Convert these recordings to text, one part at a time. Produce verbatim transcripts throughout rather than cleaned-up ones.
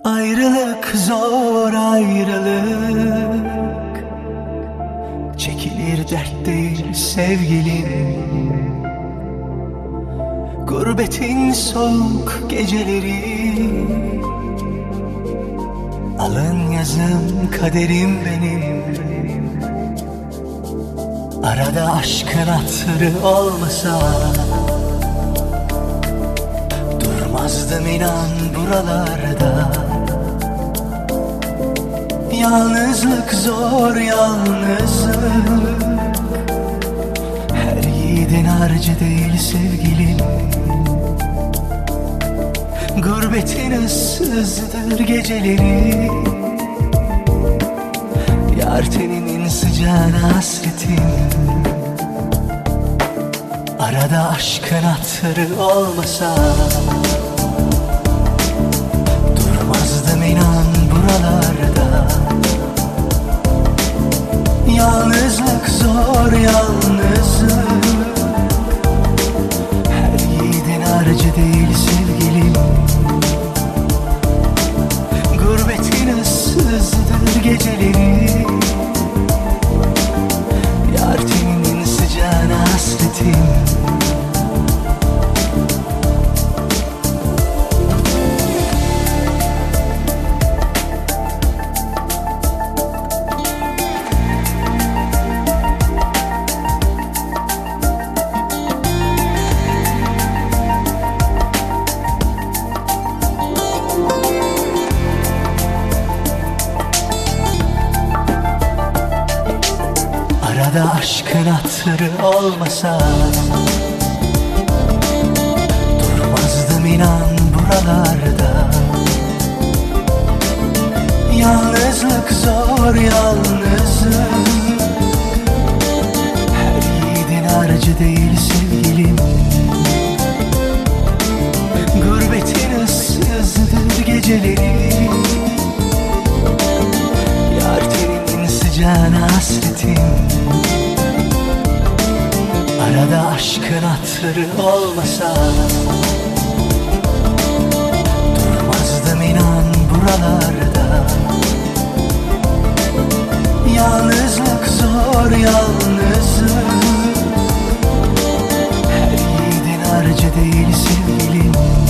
Ayrılık zor ayrılık, çekilir dert değil sevgilim. Gurbetin soğuk geceleri, alın yazım kaderim benim. Arada aşkın hatırı olmasa, durmazdım inan buralarda. Yalnızlık zor yalnızlık, her yiğidin harcı değil sevgilim. Gurbetin ıssızdır geceleri, yar teninin sıcağına hasretim. Arada aşkın hatırı olmasa, durmazdım inan buralarda. Yalnızlık zor yalnızlık, her yiğidin harcı değil sevgilim. Gurbetin ıssızdır geceleri, yar teninin sıcağına hasretim. Arada aşkın hatırı olmasa, durmazdım inan buralarda. Yalnızlık zor yalnızlık, her yiğidin harcı değil sevgilim. Gurbetin ıssızdır geceleri, yar teninin sıcağına hasretim. Arada aşkın hatırı olmasa, durmazdım inan buralarda. Yalnızlık zor yalnızlık, her yiğidin harcı değil sevgilim.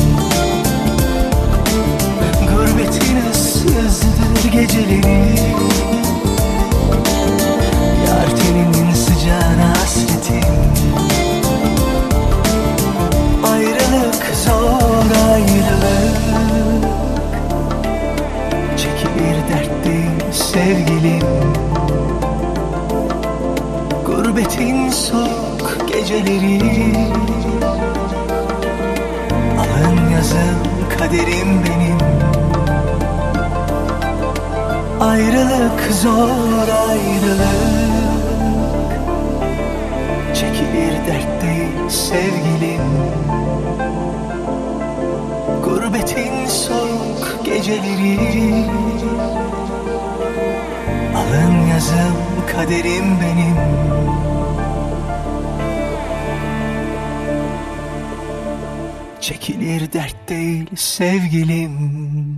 Gurbetin ıssızdır geceleri, yar teninin sıcağına hasretim. Ayrılık zor ayrılık, çekilir dert değil sevgilim. Gurbetin soğuk geceleri, alın yazım kaderim benim. Ayrılık zor ayrılık, çekilir dert değil sevgilim. Gurbetin soğuk geceleri, alın yazım kaderim benim. Çekilir dert değil sevgilim.